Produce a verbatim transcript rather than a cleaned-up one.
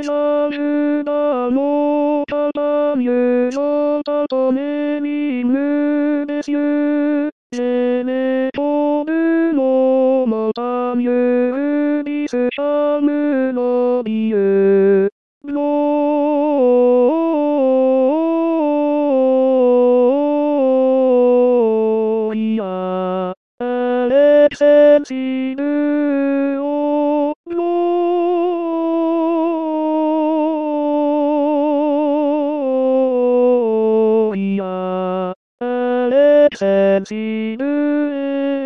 ジャルダの方入場だとネーミングですよ。ジェネトルのまたニュービスシャムのビュー。ロイヤー、アレクセンシブオ、ロイヤー、アレクセンシブ